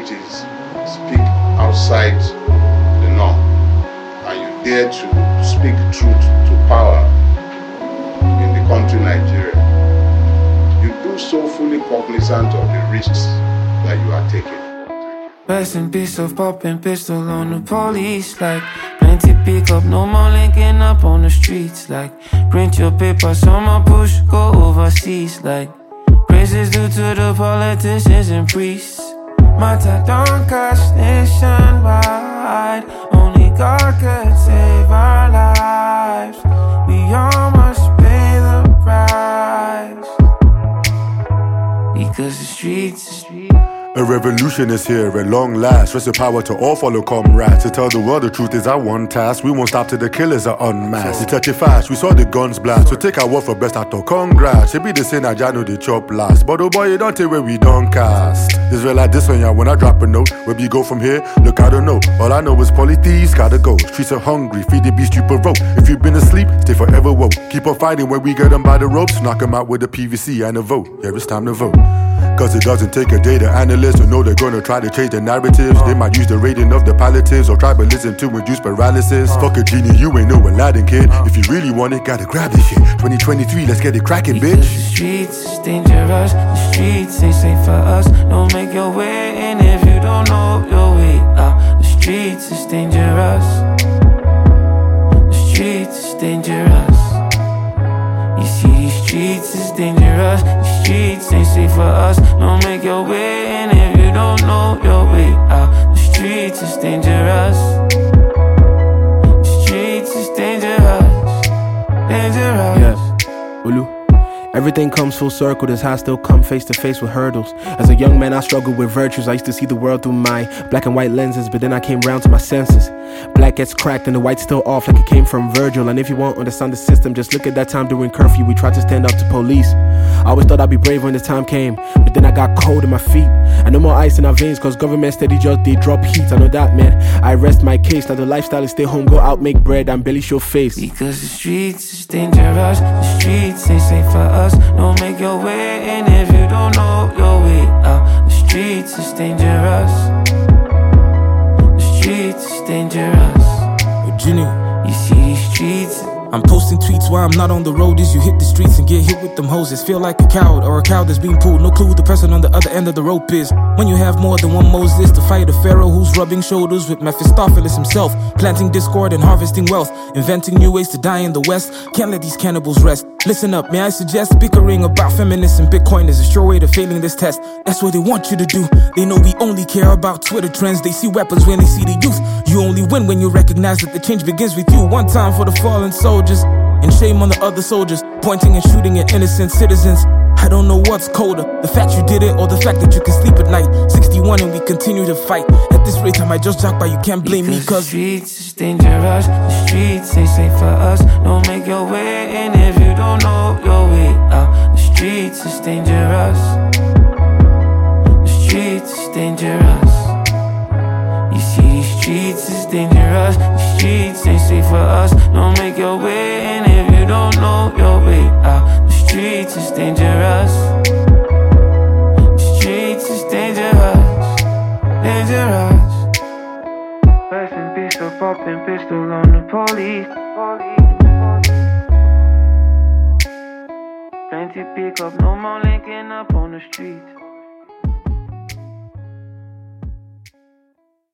celebrities speak outside the norm and you dare to speak truth to power in the country Nigeria, you do so fully cognizant of the risks that you are taking. Rest in peace of popping pistol on the police. Like plenty pick up, no more linking up on the streets. Like print your papers on my push, go overseas. Like praises due to the politicians and priests. Matter don't catch nationwide. Only God could save our lives. We all must pay the price. Because the streets. A revolution is here at long last. Rest in power to all fellow comrades. To tell the world the truth is our one task. We won't stop till the killers are unmasked. They touch it fast, we saw the guns blast. So take our word for best out of congrats. It be the same that I know the chop last. But oh boy, you don't take where we don't cast. It's real like this one, yeah, when I drop a note. Where we go from here, look, I don't know. All I know is politics gotta go. Streets are hungry, feed the beast you provoke. If you've been asleep, stay forever woke. Keep on fighting when we get them by the ropes. Knock them out with the PVC and a vote. Yeah, it's time to vote. Cause it doesn't take a data analyst to know they're gonna try to change the narratives. They might use the rating of the palliatives or tribalism to induce paralysis. Fuck a genie, you ain't no Aladdin kid. If you really want it, gotta grab this shit. 2023, let's get it cracking, bitch. Because the streets is dangerous. The streets ain't safe for us. Don't make your way in if you don't know your way out. The streets is dangerous. The streets is dangerous. You see, these streets is dangerous. The streets ain't safe for us. Don't make your way in if you don't know your way out. The streets is dangerous. The streets is dangerous. Dangerous. Yeah, Ulu. Everything comes full circle, this high still come face to face with hurdles. As a young man I struggled with virtues, I used to see the world through my black and white lenses. But then I came round to my senses. Black gets cracked and the white's still off like it came from Virgil. And if you won't understand the system, just look at that time during curfew. We tried to stand up to police. I always thought I'd be brave when this time came, but then I got cold in my feet. And no more ice in our veins, cause government steady just they drop heat. I know that, man, I rest my case. Now the lifestyle is stay home, go out, make bread and barely show face. Because the streets is dangerous. The streets ain't safe for us. Don't make your way in if you don't know your way out. The streets is dangerous. The streets is dangerous. Virginia. You see these streets. I'm posting tweets while I'm not on the road. As you hit the streets and get hit with them hoses. Feel like a coward or a cow that's being pulled. No clue who the person on the other end of the rope is. When you have more than one Moses to fight a pharaoh who's rubbing shoulders with Mephistopheles himself, planting discord and harvesting wealth, inventing new ways to die in the West. Can't let these cannibals rest. Listen up, may I suggest bickering about feminists and Bitcoin is a sure way to failing this test. That's what they want you to do. They know we only care about Twitter trends. They see weapons when they see the youth. You only win when you recognize that the change begins with you. One time for the fallen soldiers, and shame on the other soldiers, pointing and shooting at innocent citizens. I don't know what's colder, the fact you did it or the fact that you can sleep at night. 61 and we continue to fight. At this rate I might just jack, but you can't blame me cause the streets is dangerous. The streets ain't safe for us. Don't make your way in if you don't know your way out. The streets is dangerous. The streets is dangerous. You see these streets is dangerous. The streets ain't safe for us. Don't make your way in if you don't know your way out. The streets is dangerous. The streets is dangerous. Dangerous. Rest in peace of popping pistol on the police. Plenty pick up, no more linking up on the streets.